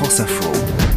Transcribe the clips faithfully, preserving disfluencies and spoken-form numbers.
France Info.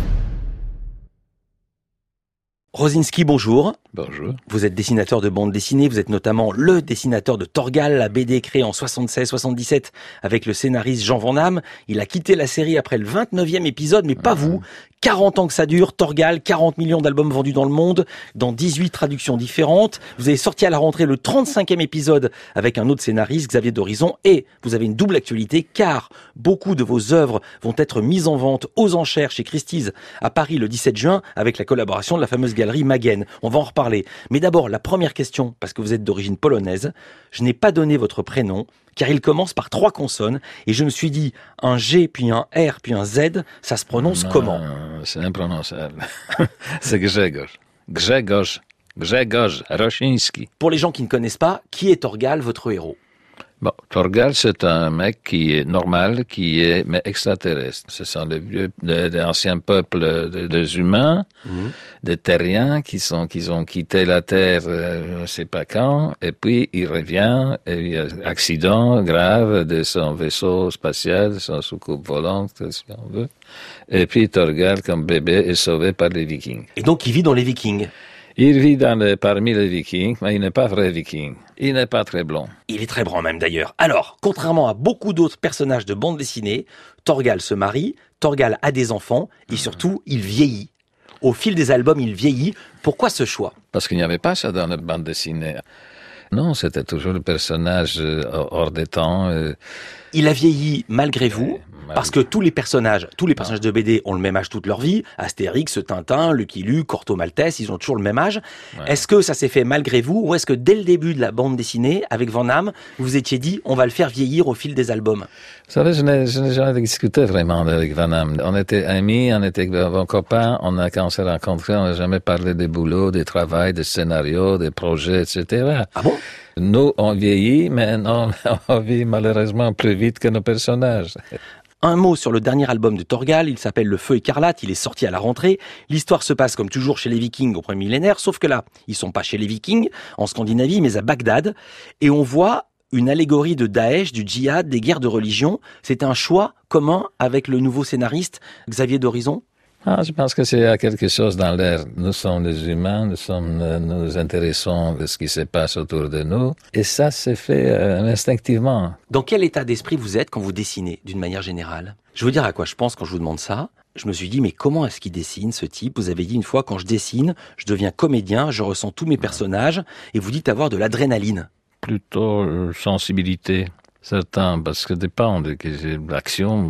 Rosinski, bonjour. Bonjour. Vous êtes dessinateur de bande dessinée, vous êtes notamment le dessinateur de Torgal, la B D créée en soixante-seize soixante-dix-sept avec le scénariste Jean Van Damme. Il a quitté la série après le vingt-neuvième épisode, mais pas mmh. vous. quarante ans que ça dure, Torgal, quarante millions d'albums vendus dans le monde, dans dix-huit traductions différentes. Vous avez sorti à la rentrée le trente-cinquième épisode avec un autre scénariste, Xavier d'Horizon, et vous avez une double actualité car beaucoup de vos œuvres vont être mises en vente aux enchères chez Christie's à Paris le dix-sept juin avec la collaboration de la fameuse galerie Magen. On va en reparler. Mais d'abord, la première question, parce que vous êtes d'origine polonaise, je n'ai pas donné votre prénom car il commence par trois consonnes et je me suis dit un G puis un R puis un Z, ça se prononce non, comment? C'est imprononçable. C'est Grzegorz. Grzegorz. Grzegorz Rosiński. Pour les gens qui ne connaissent pas, qui est Torgal, votre héros? Bon, Torgal, c'est un mec qui est normal, qui est, mais extraterrestre. Ce sont des vieux, des, des anciens peuples, des, des humains, mmh. des terriens qui sont, qui ont quitté la Terre, euh, je ne sais pas quand, et puis il revient, et il y a un accident grave de son vaisseau spatial, de son soucoupe volante, si on veut. Et puis Torgal, comme bébé, est sauvé par les Vikings. Et donc il vit dans les Vikings? Il vit dans les, parmi les Vikings, mais il n'est pas vrai Viking. Il n'est pas très blond. Il est très brun même d'ailleurs. Alors, contrairement à beaucoup d'autres personnages de bande dessinée, Torgal se marie, Torgal a des enfants, et surtout, il vieillit. Au fil des albums, il vieillit. Pourquoi ce choix? Parce qu'il n'y avait pas ça dans notre bande dessinée. Non, c'était toujours le personnage hors des temps. Il a vieilli malgré vous, parce que tous les personnages, tous les personnages de B D ont le même âge toute leur vie. Astérix, Tintin, Lucky Luke, Corto Maltese, ils ont toujours le même âge. Ouais. Est-ce que ça s'est fait malgré vous, ou est-ce que dès le début de la bande dessinée, avec Van Damme, vous vous étiez dit, on va le faire vieillir au fil des albums? Vous savez, je n'ai, je n'ai jamais discuté vraiment avec Van Damme. On était amis, on était bons copains, on a, quand on s'est rencontrés, on n'a jamais parlé des boulots, des travails, des scénarios, des projets, et cetera. Ah bon? Nous, on vieillit, mais non, on vit malheureusement plus vite que nos personnages. Un mot sur le dernier album de Torgal, il s'appelle Le Feu écarlate, il est sorti à la rentrée. L'histoire se passe comme toujours chez les Vikings au premier millénaire, sauf que là, ils sont pas chez les Vikings, en Scandinavie, mais à Bagdad. Et on voit une allégorie de Daesh, du djihad, des guerres de religion. C'est un choix commun avec le nouveau scénariste Xavier d'Horizon? Ah, je pense que c'est quelque chose dans l'air. Nous sommes des humains, nous sommes, nous nous intéressons de ce qui se passe autour de nous. Et ça se fait euh, instinctivement. Dans quel état d'esprit vous êtes quand vous dessinez, d'une manière générale? Je veux dire à quoi je pense quand je vous demande ça. Je me suis dit, mais comment est-ce qu'il dessine, ce type? Vous avez dit une fois, quand je dessine, je deviens comédien, je ressens tous mes personnages, et vous dites avoir de l'adrénaline. Plutôt euh, sensibilité. Certains, parce que dépend de l'action,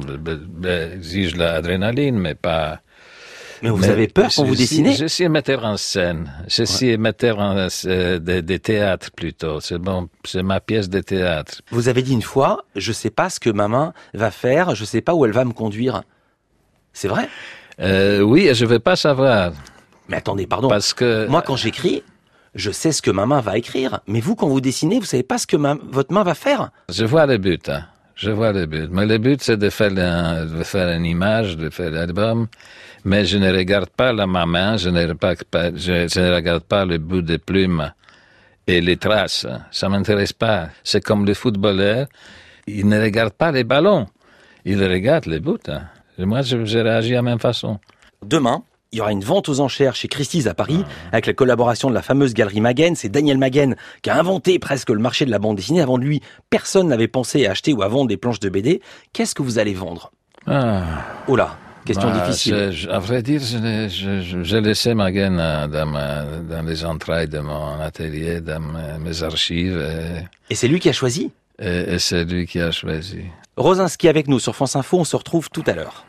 exige l'adrénaline, mais pas... Mais vous mais avez peur quand vous dessinez? Je suis metteur en scène. Je ouais. suis metteur en, euh, de, de théâtre plutôt. C'est bon, c'est ma pièce de théâtre. Vous avez dit une fois, je sais pas ce que ma main va faire, je sais pas où elle va me conduire. C'est vrai? euh, Oui, je veux pas savoir. Mais attendez, pardon. Parce que moi, quand j'écris, je sais ce que ma main va écrire. Mais vous, quand vous dessinez, vous savez pas ce que ma, votre main va faire? Je vois le but. Hein. Je vois le but. Mais le but, c'est de faire, un, de faire une image, de faire l'album. Mais je ne regarde pas la ma main, je ne, regarde pas, je, je ne regarde pas le bout des plumes et les traces. Ça m'intéresse pas. C'est comme le footballeur. Il ne regarde pas les ballons. Il regarde les bouts. Hein. Et moi, je, je réagis de la même façon. Demain, il y aura une vente aux enchères chez Christie's à Paris, ah. avec la collaboration de la fameuse galerie Magen. C'est Daniel Magen qui a inventé presque le marché de la bande dessinée. Avant de lui, personne n'avait pensé à acheter ou à vendre des planches de B D. Qu'est-ce que vous allez vendre? Ah. Oh là, question bah, difficile. Je, à vrai dire, j'ai je, je, je laissé Magen dans, ma, dans les entrailles de mon atelier, dans mes, mes archives. Et, et c'est lui qui a choisi? Et, et c'est lui qui a choisi. Rosinski avec nous sur France Info, on se retrouve tout à l'heure.